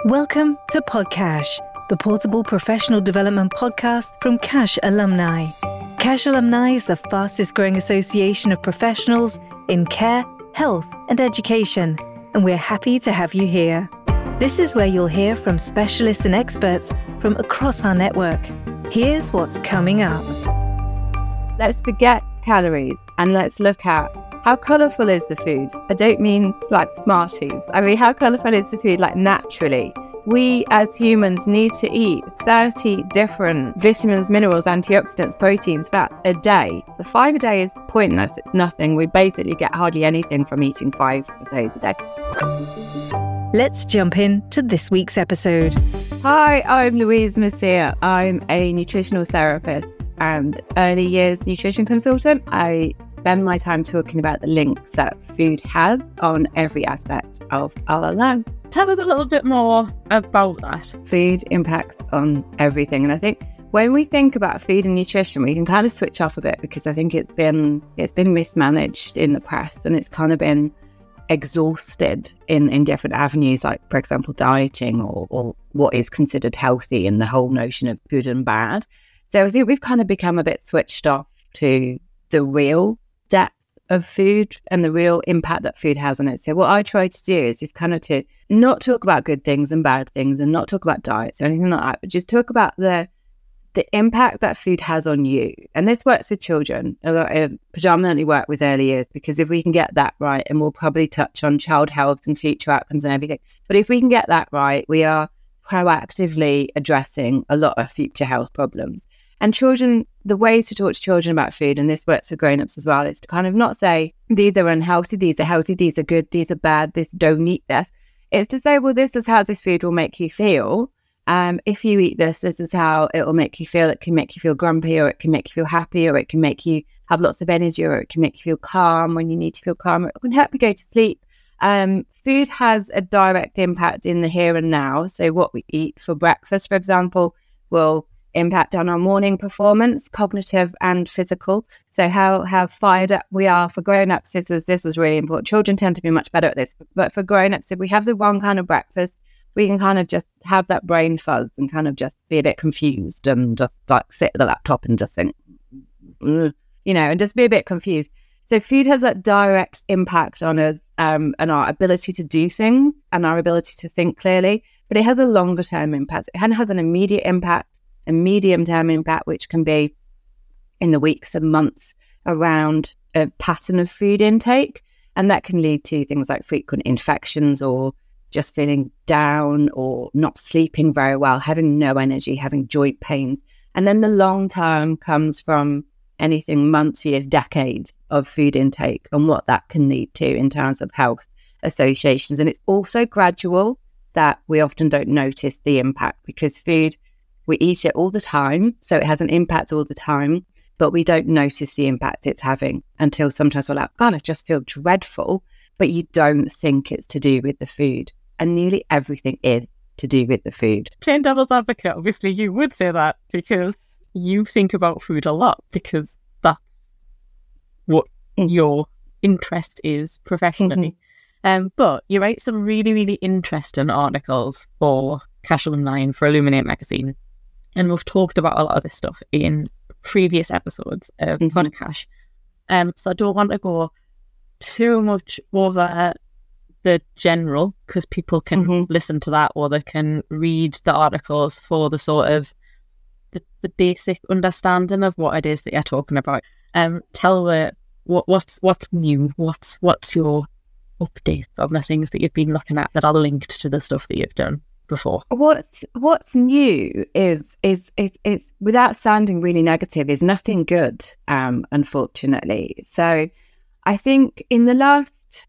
Welcome to Podcash, the portable professional development podcast from CASH alumni. CASH alumni is the fastest growing association of professionals in care, health, and education, and we're happy to have you here. This is where you'll hear from specialists and experts from across our network. Here's what's coming up. Let's forget calories and let's look at how colourful is the food. I don't mean like Smarties. I mean, how colourful is the food like naturally? We as humans need to eat 30 different vitamins, minerals, antioxidants, proteins, fats a day. The 5 a day is pointless. It's nothing. We basically get hardly anything from eating 5 days a day. Let's jump in to this week's episode. Hi, I'm Louise Messier. I'm a nutritional therapist and early years nutrition consultant. I spend my time talking about the links that food has on every aspect of our lives. Tell us a little bit more about that. Food impacts on everything. And I think when we think about food and nutrition, we can kind of switch off a bit because I think it's been mismanaged in the press and it's kind of been exhausted in different avenues, like, for example, dieting or what is considered healthy and the whole notion of good and bad. So I think we've kind of become a bit switched off to the real depth of food and the real impact that food has on it. So what I try to do is just kind of to not talk about good things and bad things and not talk about diets or anything like that, but just talk about the impact that food has on you. And this works with children. I predominantly work with early years because if we can get that right, and we'll probably touch on child health and future outcomes and everything, but if we can get that right, we are proactively addressing a lot of future health problems. And children, the ways to talk to children about food, and this works for grown-ups as well, is to kind of not say, these are unhealthy, these are healthy, these are good, these are bad, this don't eat this. It's to say, well, this is how this food will make you feel. If you eat this is how it will make you feel. It can make you feel grumpy, or it can make you feel happy, or it can make you have lots of energy, or it can make you feel calm when you need to feel calm, or it can help you go to sleep. Food has a direct impact in the here and now. So what we eat for breakfast, for example, will impact on our morning performance, cognitive and physical. So how fired up we are. For grown-ups, this is really important. Children tend to be much better at this, but for grown-ups, if we have the wrong kind of breakfast, we can kind of just have that brain fuzz and kind of just be a bit confused and just like sit at the laptop and just think, and just be a bit confused. So food has that direct impact on us and our ability to do things and our ability to think clearly, but it has a longer term impact. It has an immediate impact, a medium term impact, which can be in the weeks and months around a pattern of food intake. And that can lead to things like frequent infections or just feeling down or not sleeping very well, having no energy, having joint pains. And then the long term comes from anything months, years, decades of food intake and what that can lead to in terms of health associations. And it's also gradual that we often don't notice the impact because food, we eat it all the time. So it has an impact all the time, but we don't notice the impact it's having until sometimes we're like, God, I just feel dreadful. But you don't think it's to do with the food. And nearly everything is to do with the food. Playing devil's advocate, obviously you would say that because you think about food a lot because that's what your interest is professionally. But you write some really, really interesting articles for CASH Alumni and for Illuminate magazine. And we've talked about a lot of this stuff in previous episodes of Podcash. So I don't want to go too much over the general because people can listen to that or they can read the articles for the sort of the basic understanding of what it is that you're talking about. Tell me what's new, what's your updates on the things that you've been looking at that are linked to the stuff that you've done before. What's new is without sounding really negative, is nothing good, unfortunately. So I think in the last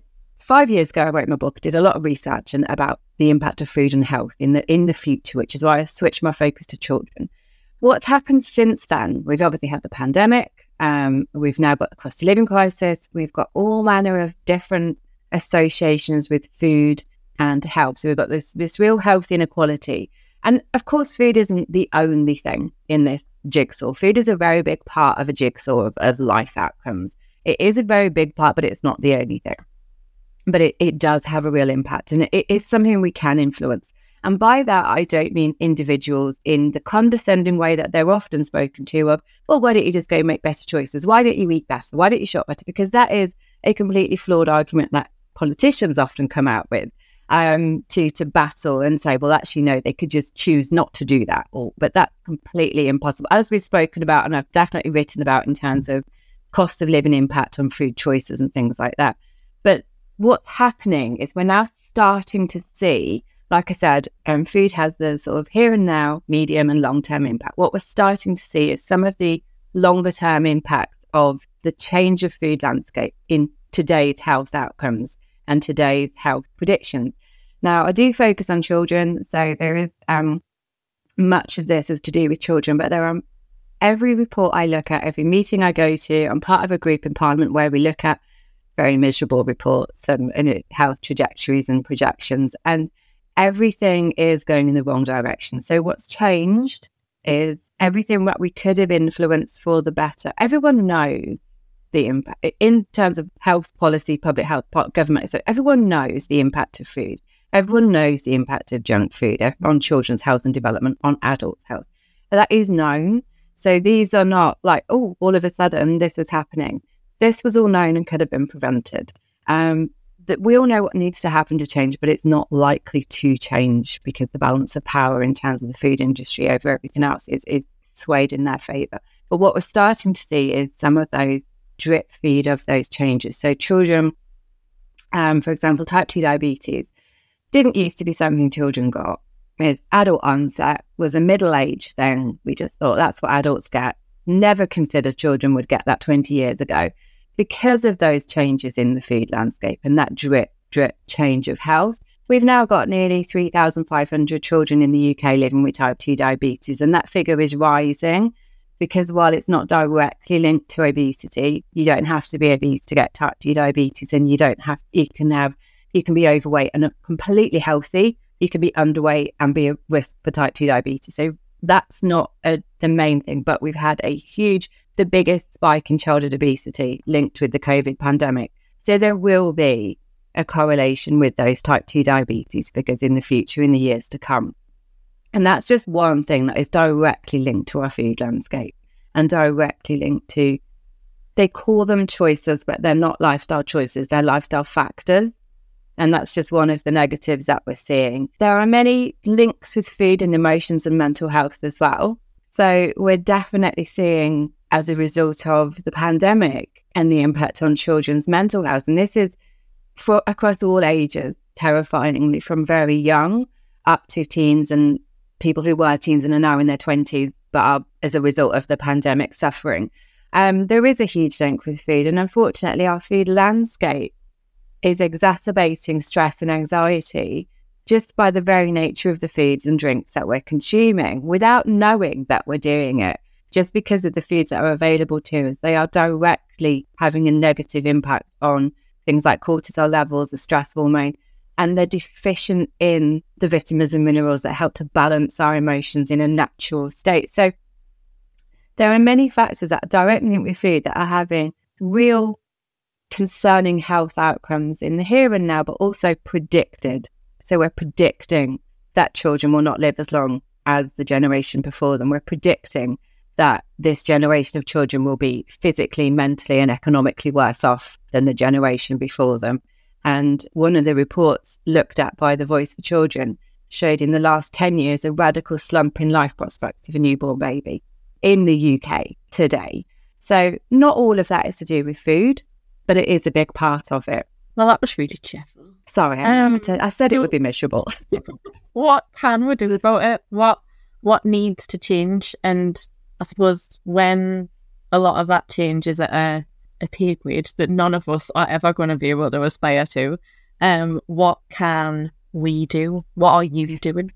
5 years ago, I wrote my book, did a lot of research about the impact of food and health in the future, which is why I switched my focus to children. What's happened since then? We've obviously had the pandemic. We've now got the cost of living crisis. We've got all manner of different associations with food and health. So we've got this real health inequality. And of course, food isn't the only thing in this jigsaw. Food is a very big part of a jigsaw of life outcomes. It is a very big part, but it's not the only thing. but it does have a real impact, and it is something we can influence. And by that, I don't mean individuals in the condescending way that they're often spoken to of, well, why don't you just go make better choices? Why don't you eat better? Why don't you shop better? Because that is a completely flawed argument that politicians often come out with to battle and say, well, actually, no, they could just choose not to do that. But that's completely impossible. As we've spoken about, and I've definitely written about in terms of cost of living impact on food choices and things like that. But what's happening is we're now starting to see, like I said, food has the sort of here and now, medium and long-term impact. What we're starting to see is some of the longer-term impacts of the change of food landscape in today's health outcomes and today's health predictions. Now, I do focus on children, so there is much of this is to do with children, but there are every report I look at, every meeting I go to, I'm part of a group in Parliament where we look at very miserable reports and health trajectories and projections, and everything is going in the wrong direction. So what's changed is everything that we could have influenced for the better. Everyone knows the impact in terms of health policy, public health, government. So everyone knows the impact of food. Everyone knows the impact of junk food on children's health and development, on adults' health. That is known. So these are not like, oh, all of a sudden this is happening. This was all known and could have been prevented. That we all know what needs to happen to change, but it's not likely to change because the balance of power in terms of the food industry over everything else is swayed in their favour. But what we're starting to see is some of those drip feed of those changes. So children, for example, type 2 diabetes didn't used to be something children got. It's adult onset, was a middle age thing. We just thought that's what adults get. Never considered children would get that 20 years ago. Because of those changes in the food landscape and that drip change of health, we've now got nearly 3,500 children in the UK living with type 2 diabetes. And that figure is rising because while it's not directly linked to obesity, you don't have to be obese to get type 2 diabetes, and you can be overweight and completely healthy. You can be underweight and be at risk for type 2 diabetes. So that's not the main thing, but we've had the biggest spike in childhood obesity linked with the COVID pandemic. So there will be a correlation with those type 2 diabetes figures in the future, in the years to come. And that's just one thing that is directly linked to our food landscape and directly linked to, they call them choices, but they're not lifestyle choices, they're lifestyle factors. And that's just one of the negatives that we're seeing. There are many links with food and emotions and mental health as well. So we're definitely seeing, as a result of the pandemic and the impact on children's mental health, and this is across all ages, terrifyingly, from very young up to teens and people who were teens and are now in their 20s, but are, as a result of the pandemic, suffering. There is a huge link with food, and unfortunately our food landscape is exacerbating stress and anxiety just by the very nature of the foods and drinks that we're consuming without knowing that we're doing it. Just because of the foods that are available to us, they are directly having a negative impact on things like cortisol levels, the stress hormone, and they're deficient in the vitamins and minerals that help to balance our emotions in a natural state. So there are many factors that are directly linked with food that are having real concerning health outcomes in the here and now, but also predicted. So we're predicting that children will not live as long as the generation before them. We're predicting that this generation of children will be physically, mentally and economically worse off than the generation before them. And one of the reports looked at by the Voice for Children showed in the last 10 years a radical slump in life prospects of a newborn baby in the UK today. So not all of that is to do with food, but it is a big part of it. Well, that was really cheerful. Sorry, I said it would be miserable. What can we do about it? What needs to change? And I suppose when a lot of that change is at a pay grade that none of us are ever going to be able to aspire to, what can we do? What are you doing?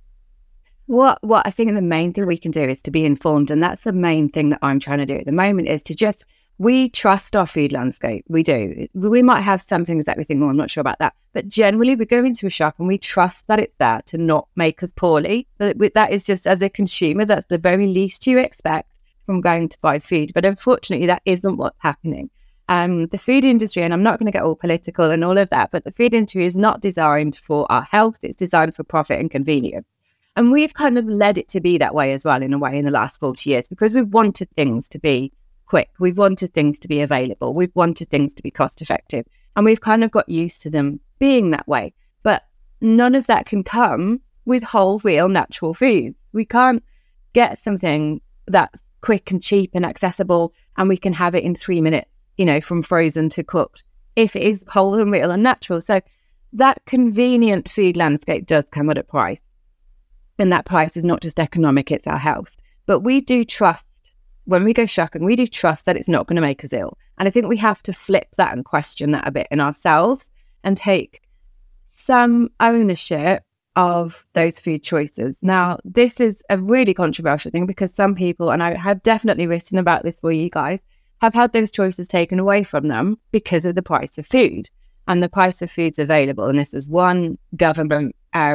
What I think the main thing we can do is to be informed, and that's the main thing that I'm trying to do at the moment, is to just, we trust our food landscape. We do. We might have some things that we think, I'm not sure about that. But generally, we go into a shop and we trust that it's there to not make us poorly. But that is just, as a consumer, that's the very least you expect from going to buy food. But unfortunately, that isn't what's happening. The food industry, and I'm not going to get all political and all of that, but the food industry is not designed for our health. It's designed for profit and convenience. And we've kind of led it to be that way as well, in a way, in the last 40 years, because we've wanted things to be quick. We've wanted things to be available. We've wanted things to be cost effective. And we've kind of got used to them being that way. But none of that can come with whole, real, natural foods. We can't get something that's quick and cheap and accessible and we can have it in 3 minutes, from frozen to cooked, if it is whole and real and natural. So that convenient food landscape does come at a price. And that price is not just economic, it's our health. But we do trust, when we go shopping, we do trust that it's not going to make us ill. And I think we have to flip that and question that a bit in ourselves and take some ownership of those food choices. Now, this is a really controversial thing because some people, and I have definitely written about this for you guys, have had those choices taken away from them because of the price of food and the price of foods available. And this is one government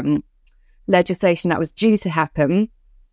legislation that was due to happen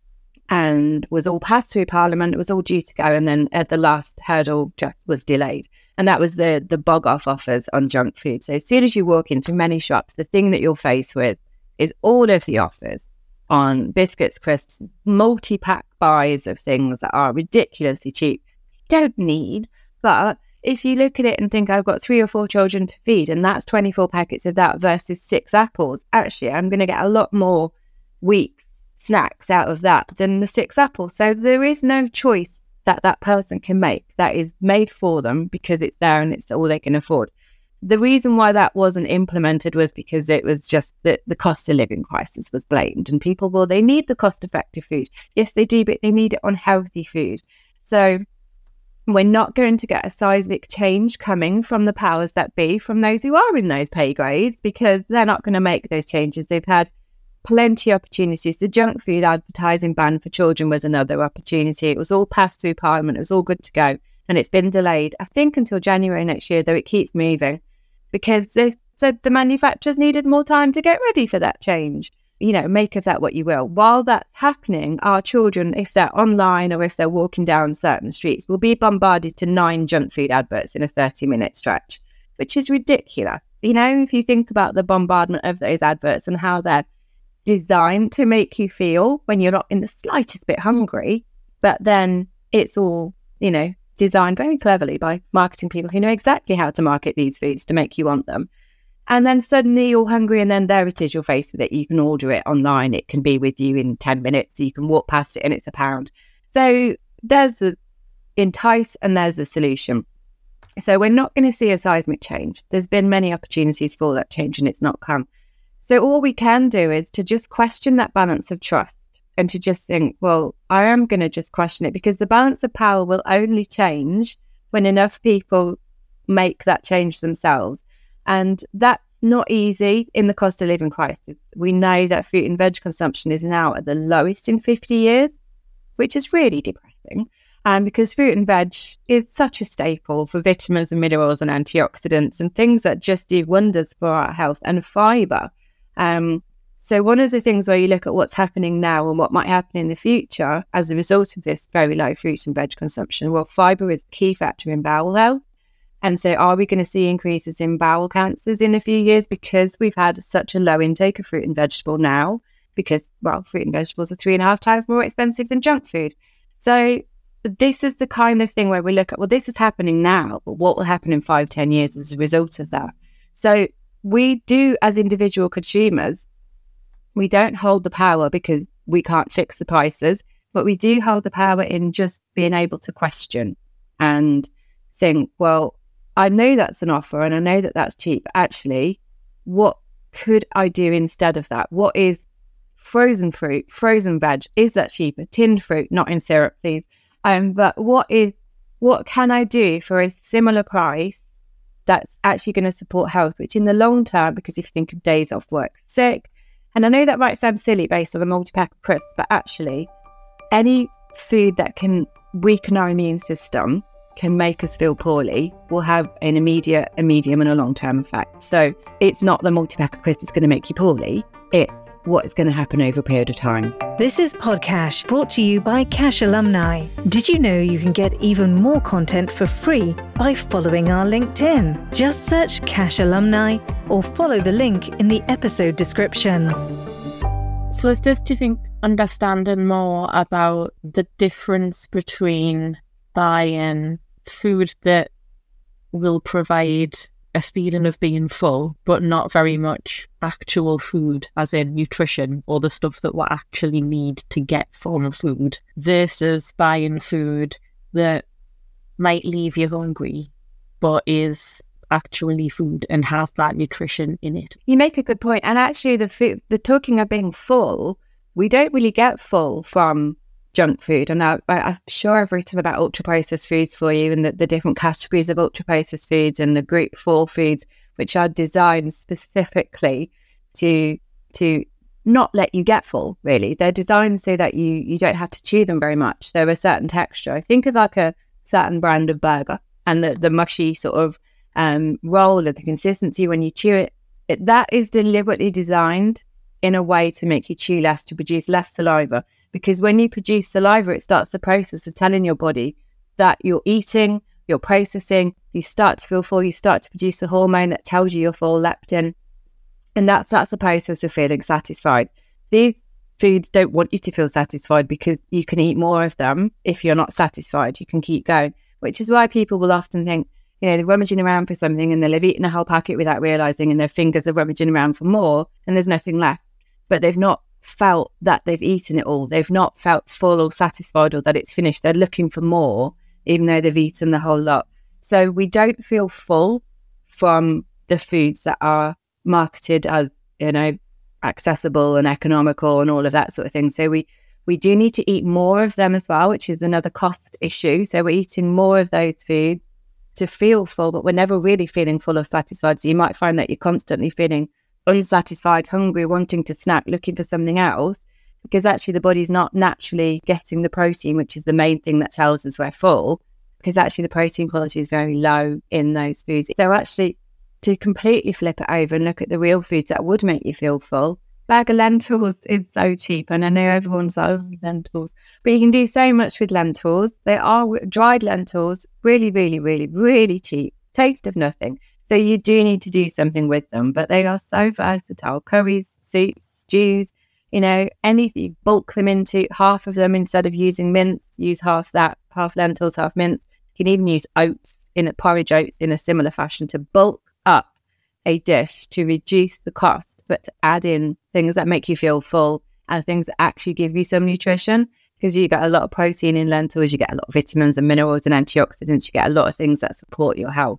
and was all passed through Parliament. It was all due to go, and then at the last hurdle just was delayed. And that was the bog-off offers on junk food. So as soon as you walk into many shops, the thing that you're faced with is all of the offers on biscuits, crisps, multi-pack buys of things that are ridiculously cheap. You don't need, but if you look at it and think, I've got 3 or 4 children to feed, and that's 24 packets of that versus 6 apples, actually, I'm going to get a lot more weeks' snacks out of that than the 6 apples. So there is no choice that person can make that is made for them because it's there and it's all they can afford. The reason why that wasn't implemented was because it was just that the cost of living crisis was blamed, and people, well, they need the cost-effective food. Yes, they do, but they need it on healthy food. So we're not going to get a seismic change coming from the powers that be, from those who are in those pay grades, because they're not going to make those changes. They've had plenty of opportunities. The junk food advertising ban for children was another opportunity. It was all passed through Parliament. It was all good to go. And it's been delayed, I think, until January next year, though it keeps moving, because they said the manufacturers needed more time to get ready for that change. Make of that what you will. While that's happening, our children, if they're online or if they're walking down certain streets, will be bombarded to 9 junk food adverts in a 30-minute stretch, which is ridiculous. If you think about the bombardment of those adverts and how they're designed to make you feel when you're not in the slightest bit hungry, but then it's all, designed very cleverly by marketing people who know exactly how to market these foods to make you want them. And then suddenly you're hungry, and then there it is, you're faced with it. You can order it online. It can be with you in 10 minutes. You can walk past it and it's £1. So there's the entice and there's the solution. So we're not going to see a seismic change. There's been many opportunities for that change and it's not come. So all we can do is to just question that balance of trust and to just think, well, I am going to just question it, because the balance of power will only change when enough people make that change themselves. And that's not easy in the cost of living crisis. We know that fruit and veg consumption is now at the lowest in 50 years, which is really depressing. Because fruit and veg is such a staple for vitamins and minerals and antioxidants and things that just do wonders for our health, and fibre. So one of the things where you look at what's happening now and what might happen in the future as a result of this very low fruit and veg consumption, well, fibre is a key factor in bowel health. And so are we going to see increases in bowel cancers in a few years because we've had such a low intake of fruit and vegetable now? Because, well, fruit and vegetables are 3.5 times more expensive than junk food. So this is the kind of thing where we look at, well, this is happening now, but what will happen in 5-10 years as a result of that? So we do, as individual consumers, we don't hold the power because we can't fix the prices, but we do hold the power in just being able to question and think, well, I know that's an offer and I know that that's cheap. Actually, what could I do instead of that? What is frozen fruit, frozen veg? Is that cheaper? Tinned fruit, not in syrup, please. But what can I do for a similar price that's actually going to support health, which in the long term, because if you think of days off work sick, and I know that might sound silly based on a multi-pack of crisps, but actually any food that can weaken our immune system, can make us feel poorly, will have an immediate, a medium and a long-term effect. So it's not the multi-pack of crisps that's going to make you poorly. It's what's going to happen over a period of time. This is Podcash, brought to you by Cash Alumni. Did you know you can get even more content for free by following our LinkedIn? Just search Cash Alumni or follow the link in the episode description. So is this, do you think, understanding more about the difference between buying food that will provide a feeling of being full, but not very much actual food, as in nutrition or the stuff that we actually need to get from food, versus buying food that might leave you hungry, but is actually food and has that nutrition in it? You make a good point. And actually, the talking of being full, we don't really get full from junk food. And I'm sure I've written about ultra-processed foods for you and the different categories of ultra-processed foods and the group 4 foods, which are designed specifically to not let you get full, really. They're designed so that you don't have to chew them very much. They're a certain texture. I think of like a certain brand of burger and the mushy sort of roll and the consistency when you chew it. That is deliberately designed in a way to make you chew less, to produce less saliva. Because when you produce saliva, it starts the process of telling your body that you're eating, you're processing, you start to feel full, you start to produce a hormone that tells you you're full, leptin. And that's the process of feeling satisfied. These foods don't want you to feel satisfied because you can eat more of them. If you're not satisfied, you can keep going, which is why people will often think, they're rummaging around for something and they'll have eaten a whole packet without realising, and their fingers are rummaging around for more and there's nothing left. But they've not felt that they've eaten it all. They've not felt full or satisfied or that it's finished. They're looking for more, even though they've eaten the whole lot. So we don't feel full from the foods that are marketed as, accessible and economical and all of that sort of thing. So we do need to eat more of them as well, which is another cost issue. So we're eating more of those foods to feel full, but we're never really feeling full or satisfied. So you might find that you're constantly feeling unsatisfied, hungry, wanting to snack, looking for something else, because actually the body's not naturally getting the protein, which is the main thing that tells us we're full, because actually the protein quality is very low in those foods. So actually, to completely flip it over and look at the real foods that would make you feel full, bag of lentils is so cheap. And I know everyone's like, oh, lentils, but you can do so much with lentils. They are dried lentils, really, really, really, really cheap, taste of nothing. So you do need to do something with them, but they are so versatile. Curries, soups, stews, anything. Bulk them into half of them instead of using mince. Use half that, half lentils, half mince. You can even use porridge oats in a similar fashion to bulk up a dish to reduce the cost, but to add in things that make you feel full and things that actually give you some nutrition. Because you get a lot of protein in lentils, you get a lot of vitamins and minerals and antioxidants, you get a lot of things that support your health.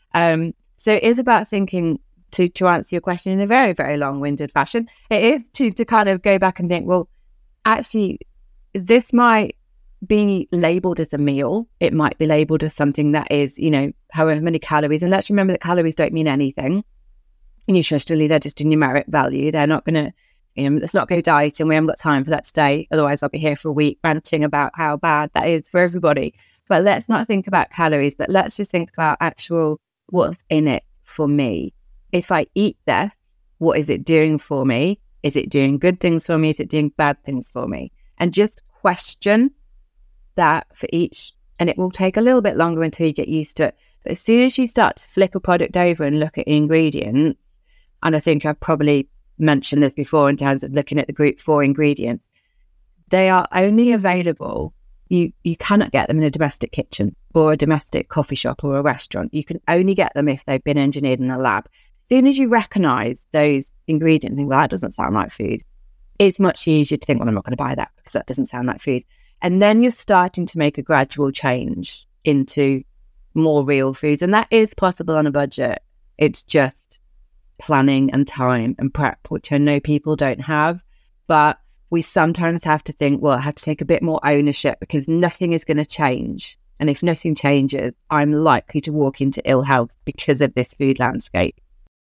So it is about thinking, to answer your question in a very, very long-winded fashion, it is to kind of go back and think, well, actually, this might be labelled as a meal. It might be labelled as something that is, however many calories. And let's remember that calories don't mean anything. Nutritionally, they're just a numeric value. They're not going to, let's not go dieting. We haven't got time for that today. Otherwise, I'll be here for a week ranting about how bad that is for everybody. But let's not think about calories, but let's just think about actual what's in it for me. If I eat this, what is it doing for me? Is it doing good things for me? Is it doing bad things for me? And just question that for each, and it will take a little bit longer until you get used to it. But as soon as you start to flip a product over and look at ingredients, and I think I've probably mentioned this before in terms of looking at the group 4 ingredients, they are only available. You cannot get them in a domestic kitchen or a domestic coffee shop or a restaurant. You can only get them if they've been engineered in a lab. As soon as you recognise those ingredients and think, well, that doesn't sound like food, it's much easier to think, well, I'm not going to buy that because that doesn't sound like food. And then you're starting to make a gradual change into more real foods. And that is possible on a budget. It's just planning and time and prep, which I know people don't have. But we sometimes have to think, well, I have to take a bit more ownership because nothing is going to change. And if nothing changes, I'm likely to walk into ill health because of this food landscape.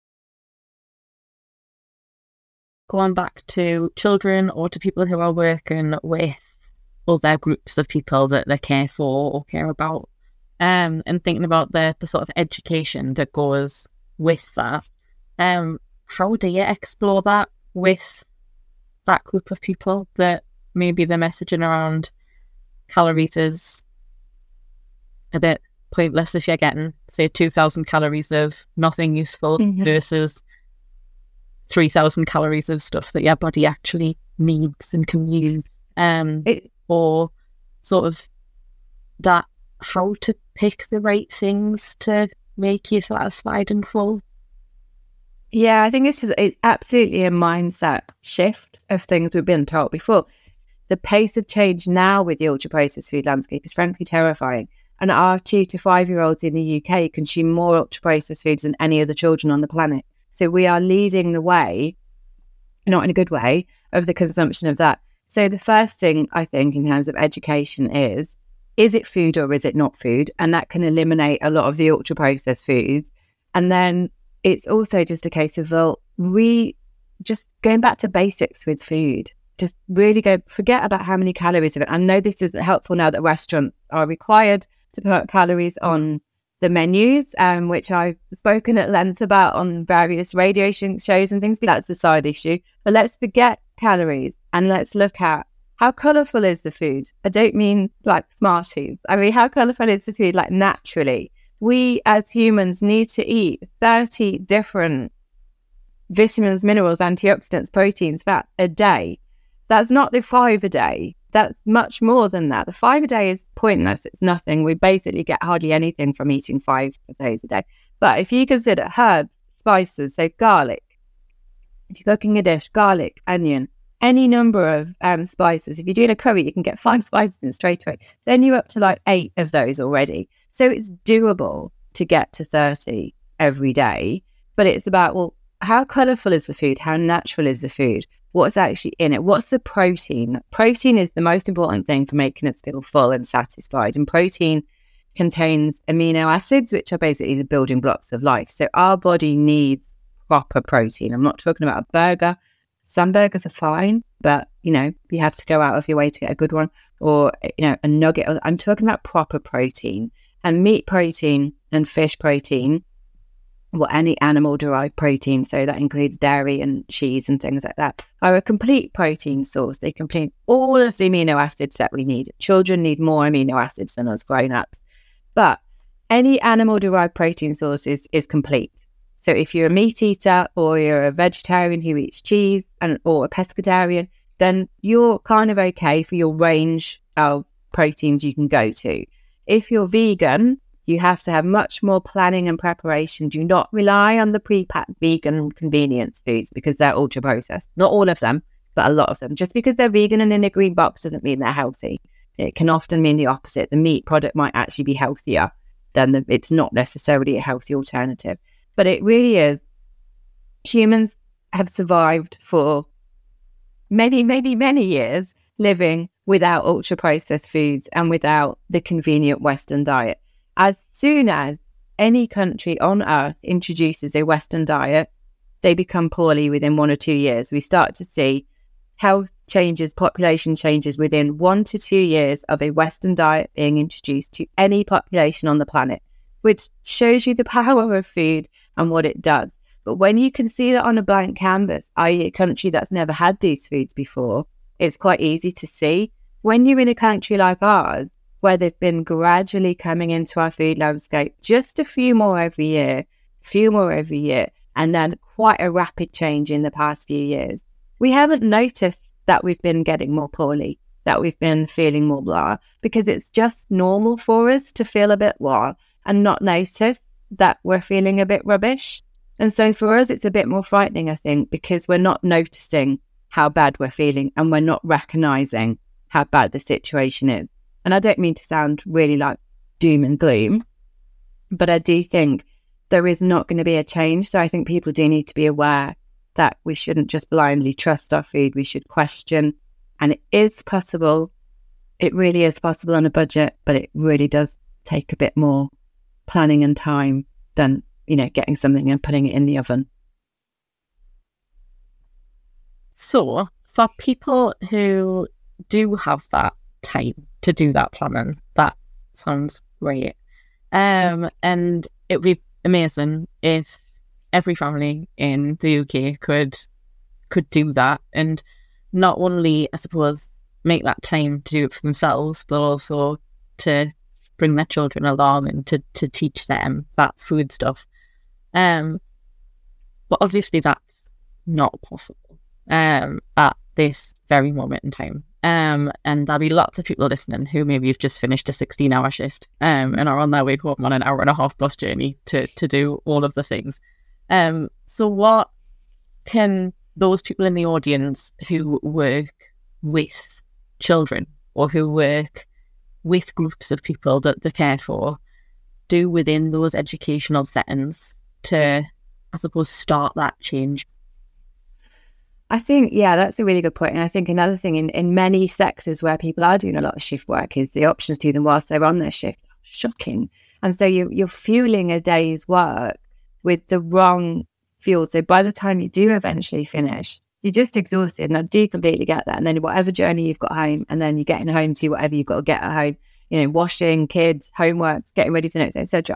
Going back to children or to people who are working with other groups of people that they care for or care about, and thinking about the sort of education that goes with that, how do you explore that with that group of people that maybe the messaging around calories is a bit pointless if you're getting, say, 2,000 calories of nothing useful versus 3,000 calories of stuff that your body actually needs and can use. Or sort of that, how to pick the right things to make you satisfied and full. Yeah, I think it's absolutely a mindset shift of things we've been taught before. The pace of change now with the ultra-processed food landscape is frankly terrifying. And our 2 to 5 year olds in the UK consume more ultra-processed foods than any other children on the planet. So we are leading the way, not in a good way, of the consumption of that. So the first thing I think in terms of education is it food or is it not food? And that can eliminate a lot of the ultra-processed foods. And then it's also just a case of, just going back to basics with food. Just really forget about how many calories of it. I know this is helpful now that restaurants are required to put calories on the menus, which I've spoken at length about on various radio shows and things. But that's a side issue. But let's forget calories and let's look at how colourful is the food. I don't mean like Smarties. I mean, how colourful is the food, like naturally? We as humans need to eat 30 different vitamins, minerals, antioxidants, proteins, fats a day. That's not the 5 a day. That's much more than that. The 5 a day is pointless. It's nothing. We basically get hardly anything from eating 5 of those a day. But if you consider herbs, spices, so garlic, if you're cooking a dish, garlic, onion, any number of spices. If you're doing a curry, you can get 5 spices in straight away. Then you're up to like 8 of those already. So it's doable to get to 30 every day. But it's about, well, how colourful is the food? How natural is the food? What's actually in it? What's the protein? Protein is the most important thing for making us feel full and satisfied. And protein contains amino acids, which are basically the building blocks of life. So our body needs proper protein. I'm not talking about a burger. Some burgers are fine, but, you have to go out of your way to get a good one, or, a nugget. I'm talking about proper protein. And meat protein and fish protein, or any animal-derived protein, so that includes dairy and cheese and things like that, are a complete protein source. They contain all of the amino acids that we need. Children need more amino acids than us grown-ups. But any animal-derived protein source is complete. So if you're a meat eater or you're a vegetarian who eats cheese or a pescatarian, then you're kind of okay for your range of proteins you can go to. If you're vegan, you have to have much more planning and preparation. Do not rely on the pre-packed vegan convenience foods because they're ultra-processed. Not all of them, but a lot of them. Just because they're vegan and in a green box doesn't mean they're healthy. It can often mean the opposite. The meat product might actually be healthier than it's not necessarily a healthy alternative. But it really is. Humans have survived for many, many, many years living without ultra-processed foods and without the convenient Western diet. As soon as any country on earth introduces a Western diet, they become poorly within 1 or 2 years. We start to see health changes, population changes within 1 to 2 years of a Western diet being introduced to any population on the planet, which shows you the power of food and what it does. But when you can see that on a blank canvas, i.e. a country that's never had these foods before, it's quite easy to see. When you're in a country like ours, where they've been gradually coming into our food landscape, just a few more every year, and then quite a rapid change in the past few years, we haven't noticed that we've been getting more poorly, that we've been feeling more blah, because it's just normal for us to feel a bit blah and not notice that we're feeling a bit rubbish. And so for us, it's a bit more frightening, I think, because we're not noticing how bad we're feeling and we're not recognizing how bad the situation is. And I don't mean to sound really like doom and gloom, but I do think there is not going to be a change. So I think people do need to be aware that we shouldn't just blindly trust our food. We should question. And it is possible. It really is possible on a budget, but it really does take a bit more planning and time than, getting something and putting it in the oven. So for people who do have that time to do that planning, that sounds great. And it would be amazing if every family in the UK could could do that, and not only, I suppose, make that time to do it for themselves, but also to bring their children along and to teach them that food stuff. But obviously that's not possible at this very moment in time. And there'll be lots of people listening who maybe have just finished a 16-hour shift and are on their way home on an hour and a half bus journey to do all of the things. So what can those people in the audience who work with children or who work with groups of people that they care for do within those educational settings to, I suppose, start that change? I think, yeah, that's a really good point. And I think another thing in many sectors where people are doing a lot of shift work is the options to them whilst they're on their shift are shocking. And so you're fueling a day's work with the wrong fuel. So by the time you do eventually finish, you're just exhausted. And I do completely get that. And then whatever journey you've got home, and then you're getting home to whatever you've got to get at home, you know, washing, kids, homework, getting ready for the next day, etc.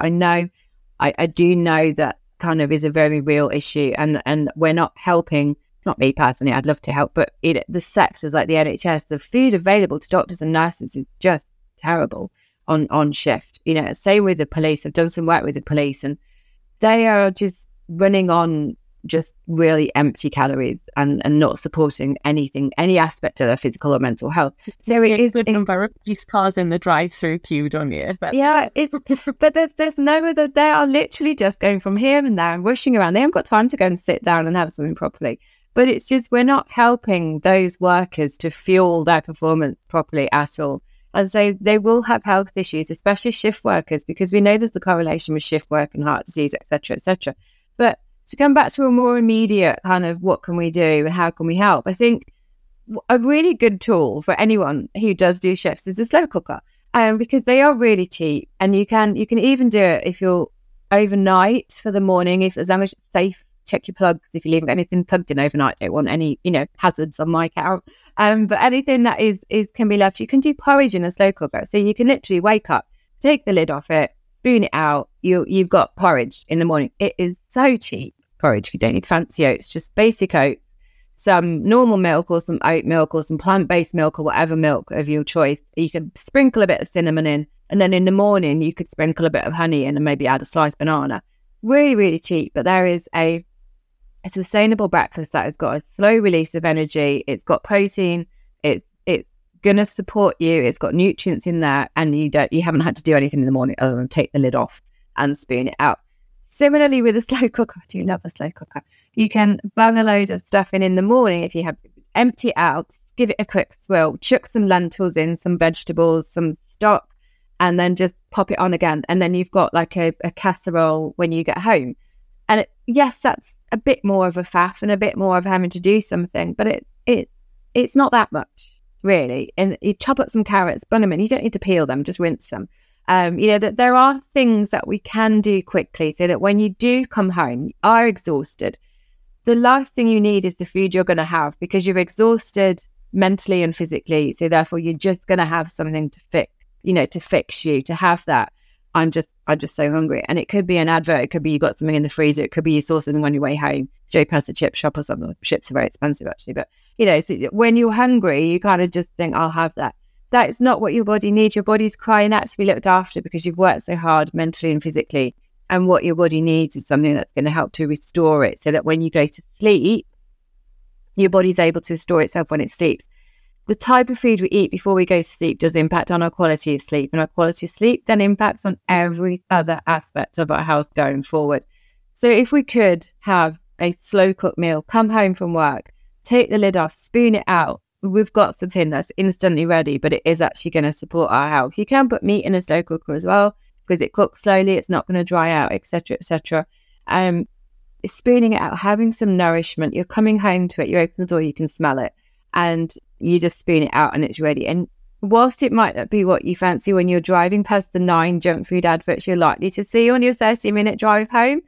I do know that kind of is a very real issue. And we're not helping. Not me personally, I'd love to help, but the sectors like the NHS, the food available to doctors and nurses is just terrible on shift. You know, same with the police. I've done some work with the police, and they are just running on just really empty calories and not supporting anything, any aspect of their physical or mental health. So it is good number of police cars in the drive-through queue, don't you? Yeah, but there's no other. They are literally just going from here and there and rushing around. They haven't got time to go and sit down and have something properly. But it's just, we're not helping those workers to fuel their performance properly at all. And so they will have health issues, especially shift workers, because we know there's a correlation with shift work and heart disease, et cetera. But to come back to a more immediate kind of what can we do and how can we help, I think a really good tool for anyone who does do shifts is a slow cooker, because they are really cheap, and you can even do it if you're overnight for the morning, as long as it's safe. Check your plugs if you leave anything plugged in overnight. Don't want any, hazards on my count. But anything that is can be left. You can do porridge in a slow cooker, so you can literally wake up, take the lid off it, spoon it out. You've got porridge in the morning. It is so cheap. Porridge. You don't need fancy oats, just basic oats, some normal milk or some oat milk or some plant-based milk or whatever milk of your choice. You can sprinkle a bit of cinnamon in, and then in the morning you could sprinkle a bit of honey in and maybe add a sliced banana. Really, really cheap. But there is a sustainable breakfast that has got a slow release of energy. It's got protein. It's going to support you. It's got nutrients in there, and you haven't had to do anything in the morning other than take the lid off and spoon it out. Similarly with a slow cooker, I do love a slow cooker. You can bung a load of stuff in the morning if you have to. Empty it out, give it a quick swirl, chuck some lentils in, some vegetables, some stock, and then just pop it on again. And then you've got like a casserole when you get home. And yes, that's a bit more of a faff and a bit more of having to do something, but it's not that much, really. And you chop up some carrots, bun them in. You don't need to peel them, just rinse them. That there are things that we can do quickly so that when you do come home, you are exhausted. The last thing you need is the food you're going to have, because you're exhausted mentally and physically. So therefore, you're just going to have something to fix you, to have that. I'm just so hungry. And it could be an advert. It could be you got something in the freezer. It could be you saw something on your way home. Joe passed a chip shop or something. Chips are very expensive, actually. But, so when you're hungry, you kind of just think, I'll have that. That is not what your body needs. Your body's crying out to be looked after because you've worked so hard mentally and physically. And what your body needs is something that's going to help to restore it, so that when you go to sleep, your body's able to restore itself when it sleeps. The type of food we eat before we go to sleep does impact on our quality of sleep, and our quality of sleep then impacts on every other aspect of our health going forward. So if we could have a slow cooked meal, come home from work, take the lid off, spoon it out, we've got something that's instantly ready, but it is actually going to support our health. You can put meat in a slow cooker as well, because it cooks slowly, it's not going to dry out, etc., etc. Spooning it out, having some nourishment, you're coming home to it, you open the door, you can smell it, and you just spoon it out and it's ready. And whilst it might not be what you fancy when you're driving past the 9 junk food adverts you're likely to see on your 30-minute drive home,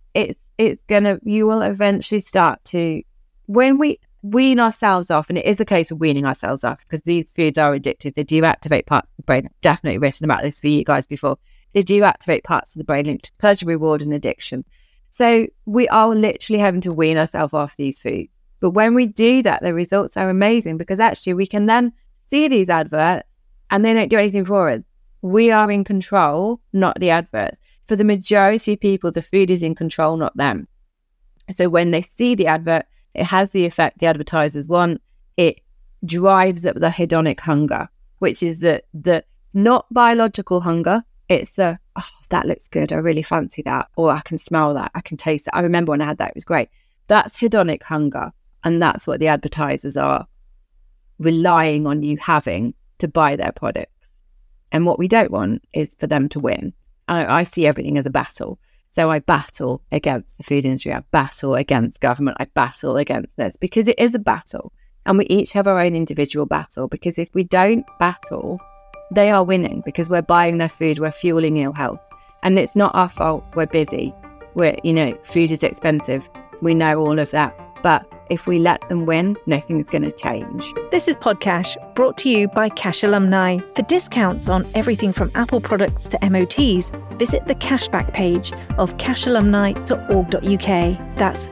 you will eventually start to, when we wean ourselves off, and it is a case of weaning ourselves off, because these foods are addictive. They do activate parts of the brain. I've definitely written about this for you guys before. They do activate parts of the brain linked to pleasure, reward, and addiction. So we are literally having to wean ourselves off these foods. But when we do that, the results are amazing, because actually we can then see these adverts and they don't do anything for us. We are in control, not the adverts. For the majority of people, the food is in control, not them. So when they see the advert, it has the effect the advertisers want. It drives up the hedonic hunger, which is the not biological hunger. It's the, oh, that looks good, I really fancy that, or I can smell that, I can taste it. I remember when I had that, it was great. That's hedonic hunger, and that's what the advertisers are relying on you having to buy their products. And what we don't want is for them to win. I see everything as a battle. So I battle against the food industry, I battle against government, I battle against this, because it is a battle. And we each have our own individual battle, because if we don't battle, they are winning, because we're buying their food, we're fueling ill health. And it's not our fault, we're busy. Food is expensive. We know all of that. But if we let them win, nothing's going to change. This is Podcash, brought to you by Cash Alumni. For discounts on everything from Apple products to MOTs, visit the cashback page of cashalumni.org.uk. That's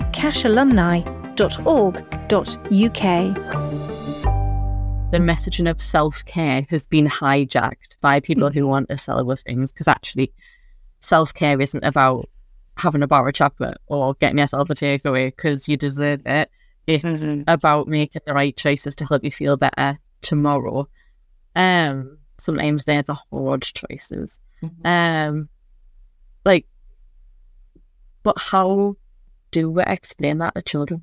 cashalumni.org.uk. The messaging of self-care has been hijacked by people who want to sell other things, because actually self-care isn't about having a bar of chocolate or getting yourself a takeaway because you deserve it. It's about making the right choices to help you feel better tomorrow. Sometimes they're the hard choices. But how do we explain that to children?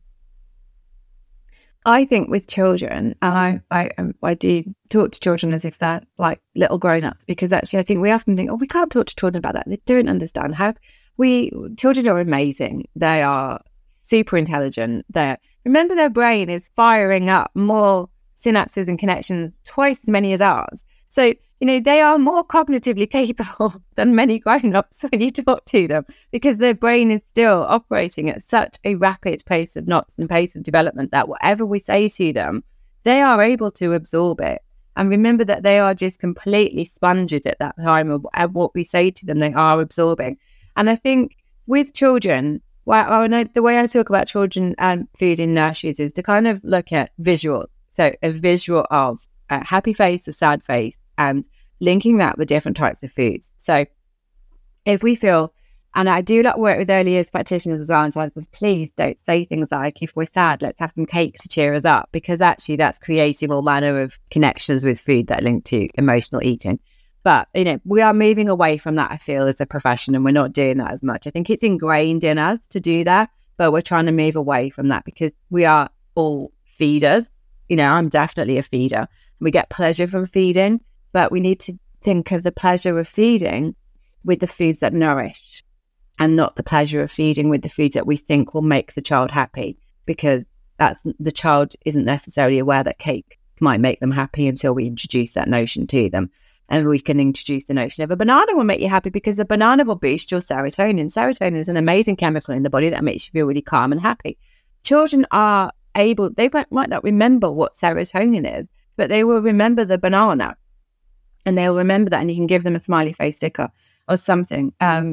I think with children, and I do talk to children as if they're like little grown-ups, because actually I think we often think, oh, we can't talk to children about that. They don't understand how children are amazing. They are super intelligent. Remember, their brain is firing up more synapses and connections twice as many as ours. So, they are more cognitively capable than many grown-ups when you talk to them, because their brain is still operating at such a rapid pace of knots and pace of development that whatever we say to them, they are able to absorb it. And remember that they are just completely sponges at that time of what we say to them, they are absorbing. And I think with children, the way I talk about children and food in nurseries is to kind of look at visuals. So a visual of a happy face, a sad face, and linking that with different types of foods. So if we feel, and I do like work with early years practitioners as well, and so I say, please don't say things like, if we're sad, let's have some cake to cheer us up, because actually that's creating all manner of connections with food that link to emotional eating. But, we are moving away from that, I feel, as a profession, and we're not doing that as much. I think it's ingrained in us to do that, but we're trying to move away from that, because we are all feeders. I'm definitely a feeder. We get pleasure from feeding, but we need to think of the pleasure of feeding with the foods that nourish, and not the pleasure of feeding with the foods that we think will make the child happy, because the child isn't necessarily aware that cake might make them happy until we introduce that notion to them. And we can introduce the notion of a banana will make you happy, because a banana will boost your serotonin. Serotonin is an amazing chemical in the body that makes you feel really calm and happy. Children are able, they might not remember what serotonin is, but they will remember the banana, and they'll remember that, and you can give them a smiley face sticker or something.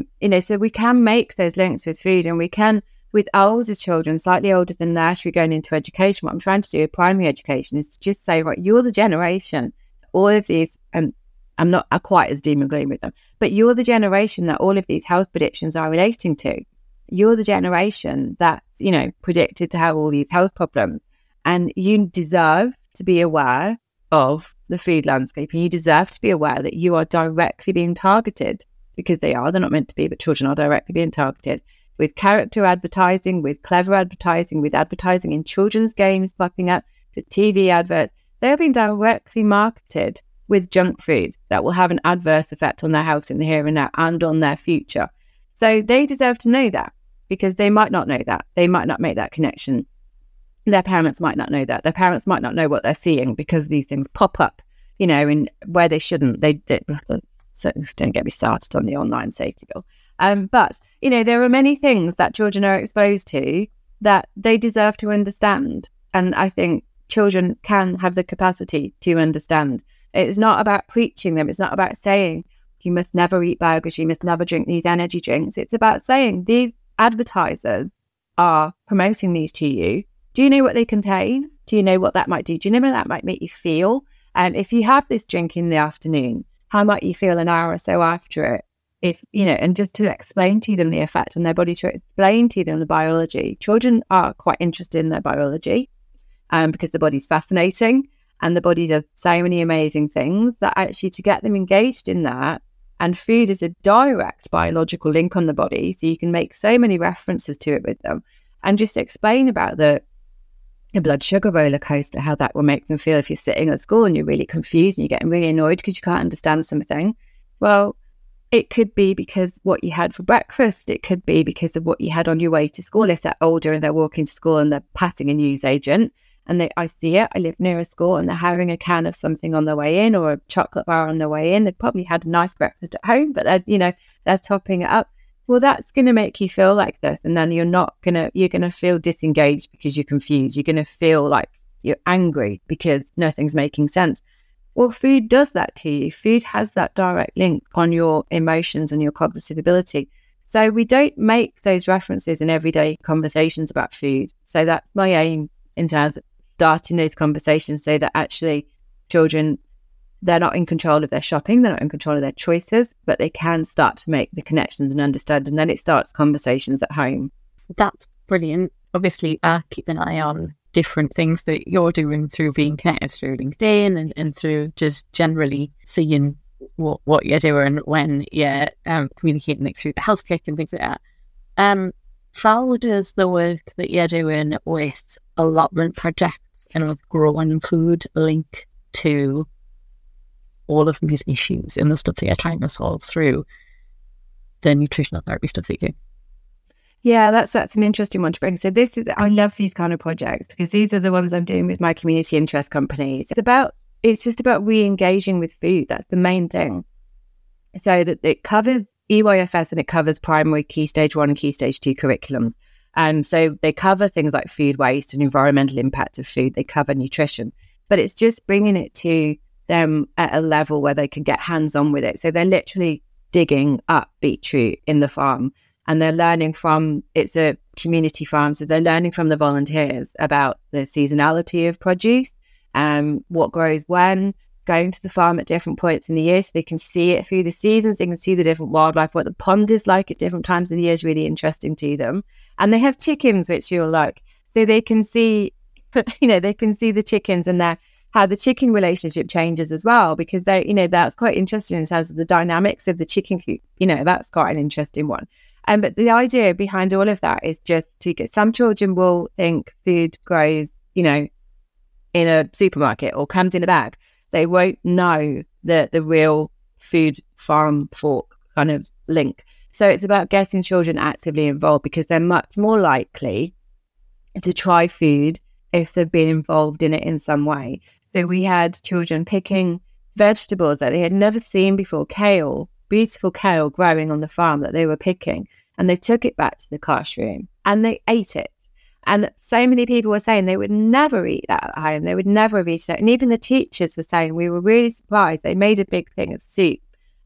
So we can make those links with food, and we can, with older children, slightly older than nursery, going into education. What I'm trying to do with primary education is to just say, right, you're the generation, all of these, and I'm not quite as doom and gloom with them, but you're the generation that all of these health predictions are relating to. You're the generation that's, predicted to have all these health problems, and you deserve to be aware of the food landscape, and you deserve to be aware that you are directly being targeted, because they're not meant to be, but children are directly being targeted with character advertising, with clever advertising, with advertising in children's games popping up, with TV adverts. They're being directly marketed with junk food that will have an adverse effect on their health in the here and now and on their future. So they deserve to know that, because they might not know that. They might not make that connection. Their parents might not know that. Their parents might not know what they're seeing, because these things pop up, in where they shouldn't. So don't get me started on the online safety bill. But, there are many things that children are exposed to that they deserve to understand. And I think children can have the capacity to understand. It's not about preaching them. It's not about saying, you must never eat burgers, you must never drink these energy drinks. It's about saying, these advertisers are promoting these to you. Do you know what they contain? Do you know what that might do? Do you know what that might make you feel? And if you have this drink in the afternoon, how might you feel an hour or so after it? If, you know, and just to explain to them the effect on their body, to explain to them the biology. Children are quite interested in their biology because the body's fascinating and the body does so many amazing things that actually to get them engaged in that, and food is a direct biological link on the body, so you can make so many references to it with them and just explain about the blood sugar roller coaster, how that will make them feel if you're sitting at school and you're really confused and you're getting really annoyed because you can't understand something. Well, it could be because what you had for breakfast. It could be because of what you had on your way to school. If they're older and they're walking to school and they're passing a newsagent and I see it, I live near a school and they're having a can of something on their way in or a chocolate bar on their way in. They've probably had a nice breakfast at home, but they're topping it up. Well, that's going to make you feel like this. And then you're going to feel disengaged because you're confused. You're going to feel like you're angry because nothing's making sense. Well, food does that to you. Food has that direct link on your emotions and your cognitive ability. So we don't make those references in everyday conversations about food. So that's my aim in terms of starting those conversations so that actually children, they're not in control of their shopping, they're not in control of their choices, but they can start to make the connections and understand, and then it starts conversations at home. That's brilliant. Obviously, I keep an eye on different things that you're doing through being connected through LinkedIn and through just generally seeing what you're doing when you're communicating like through the health kick and things like that. How does the work that you're doing with allotment projects and with growing food link to all of these issues and the stuff that you're trying to solve through the nutritional therapy stuff that you do? Yeah, that's an interesting one to bring. So I love these kind of projects because these are the ones I'm doing with my community interest companies. It's just about re-engaging with food. That's the main thing. So that it covers EYFS and it covers primary Key Stage 1 and Key Stage 2 curriculums. So they cover things like food waste and environmental impact of food. They cover nutrition, but it's just bringing it to them at a level where they can get hands-on with it. So they're literally digging up beetroot in the farm and they're learning from, it's a community farm, so they're learning from the volunteers about the seasonality of produce, what grows when, going to the farm at different points in the year so they can see it through the seasons, they can see the different wildlife, what the pond is like at different times of the year is really interesting to them. And they have chickens, which you'll like, so they can see, they can see the chickens and how the chicken relationship changes as well, because that's quite interesting in terms of the dynamics of the chicken coop. That's quite an interesting one. But the idea behind all of that is just to get, some children will think food grows, in a supermarket or comes in a bag. They won't know the real food farm fork kind of link. So it's about getting children actively involved because they're much more likely to try food if they've been involved in it in some way. So we had children picking vegetables that they had never seen before, kale, beautiful kale growing on the farm that they were picking, and they took it back to the classroom and they ate it. And so many people were saying they would never eat that at home. They would never have eaten it. And even the teachers were saying, we were really surprised. They made a big thing of soup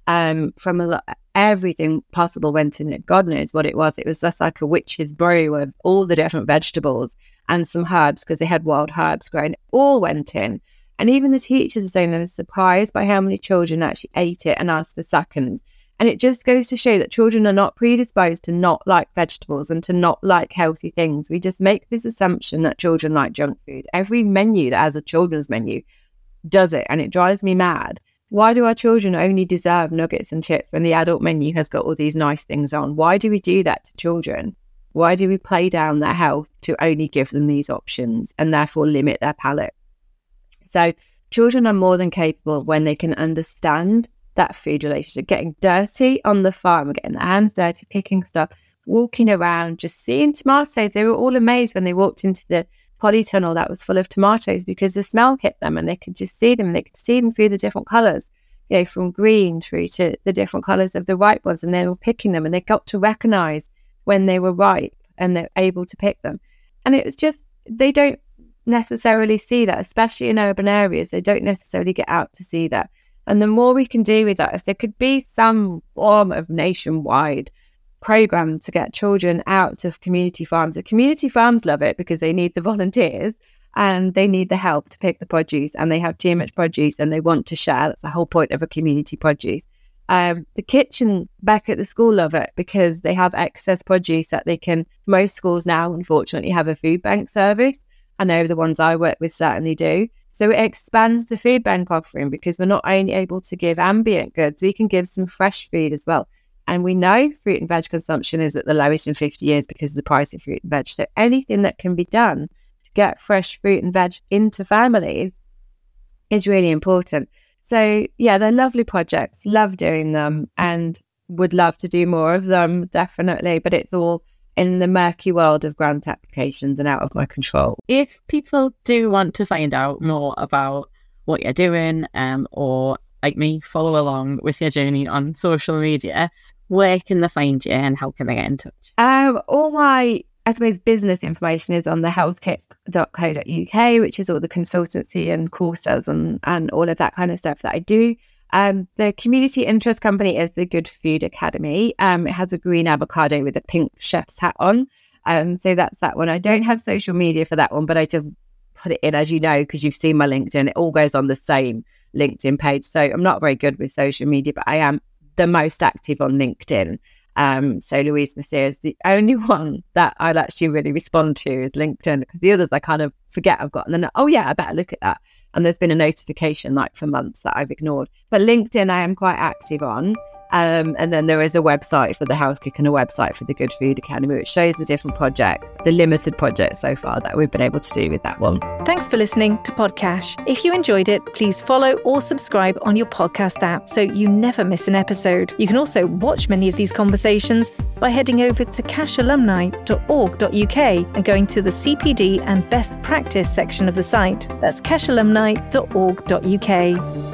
from everything possible went in it. God knows what it was. It was just like a witch's brew of all the different vegetables and some herbs because they had wild herbs growing. It all went in. And even the teachers were saying they were surprised by how many children actually ate it and asked for seconds. And it just goes to show that children are not predisposed to not like vegetables and to not like healthy things. We just make this assumption that children like junk food. Every menu that has a children's menu does it, and it drives me mad. Why do our children only deserve nuggets and chips when the adult menu has got all these nice things on? Why do we do that to children? Why do we play down their health to only give them these options and therefore limit their palate? So children are more than capable when they can understand that food relationship, getting dirty on the farm, getting their hands dirty, picking stuff, walking around, just seeing tomatoes. They were all amazed when they walked into the polytunnel that was full of tomatoes because the smell hit them and they could just see them. They could see them through the different colours, from green through to the different colours of the ripe ones, and they were picking them and they got to recognise when they were ripe and they're able to pick them. And it was just, they don't necessarily see that, especially in urban areas. They don't necessarily get out to see that. And the more we can do with that, if there could be some form of nationwide program to get children out to community farms. The community farms love it because they need the volunteers and they need the help to pick the produce, and they have too much produce and they want to share. That's the whole point of a community produce. The kitchen back at the school love it because they have excess produce that they can. Most schools now, unfortunately, have a food bank service. I know the ones I work with certainly do. So it expands the food bank offering because we're not only able to give ambient goods, we can give some fresh food as well. And we know fruit and veg consumption is at the lowest in 50 years because of the price of fruit and veg. So anything that can be done to get fresh fruit and veg into families is really important. So yeah, they're lovely projects, love doing them and would love to do more of them, definitely. But it's all in the murky world of grant applications and out of my control. If people do want to find out more about what you're doing, or like me, follow along with your journey on social media, where can they find you and how can they get in touch? All my, I suppose, business information is on the healthkit.co.uk, which is all the consultancy and courses and all of that kind of stuff that I do. The community interest company is the Good Food Academy. It has a green avocado with a pink chef's hat on. So that's that one. I don't have social media for that one, but I just put it in, as you know, because you've seen my LinkedIn. It all goes on the same LinkedIn page. So I'm not very good with social media, but I am the most active on LinkedIn. So Louise Messier is the only one that I'll actually really respond to is LinkedIn, because the others I kind of forget I've got, and then, oh yeah, I better look at that. And there's been a notification like for months that I've ignored. But LinkedIn I am quite active on. And then there is a website for the Health Kick and a website for the Good Food Academy, which shows the different projects, the limited projects so far that we've been able to do with that one. Thanks for listening to Podcash. If you enjoyed it, please follow or subscribe on your podcast app so you never miss an episode. You can also watch many of these conversations by heading over to cashalumni.org.uk and going to the CPD and best practice section of the site. That's cashalumni.org.uk.